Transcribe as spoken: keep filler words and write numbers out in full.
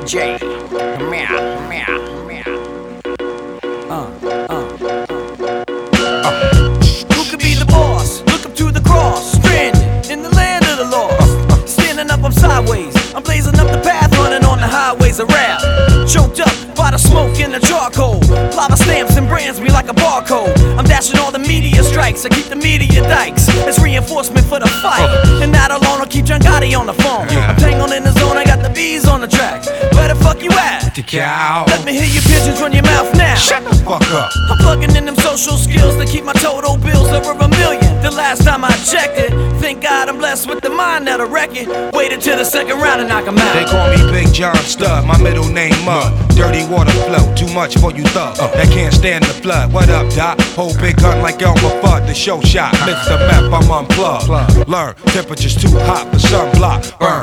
J. Meow, meow, meow. Uh, uh. Uh. Who could be the boss? Look up to the cross. Stranded in the land of the lost. Standing up, I'm sideways. I'm blazing up the path, running on the highways of rap. Choked up by the smoke and the charcoal. Lava stamps and brands me like a barcode. I'm dashing all the media strikes. I keep the media dikes as reinforcement for the fight. And that alone will keep John Gotti on the phone. I'm tangled in the zone, I got the bees on the track. Where the fuck you at? The cow. Let me hear your pigeons run your mouth now. Shut the fuck up. I'm plugging in them social skills to keep my total bills over a million. The last time I checked it, thank God I'm blessed with the mind that'll wreck it. Waited till the second round and knock 'em out. They call me Big John Stud, my middle name Mud. Dirty water flow, too much for you thug. Uh, that can't stand the flood. What up, Doc? Hold big gun like Elmer Fudd, the show shot. Mister Meth, I'm unplugged. Learn, temperature's too hot for sunblock. Burn.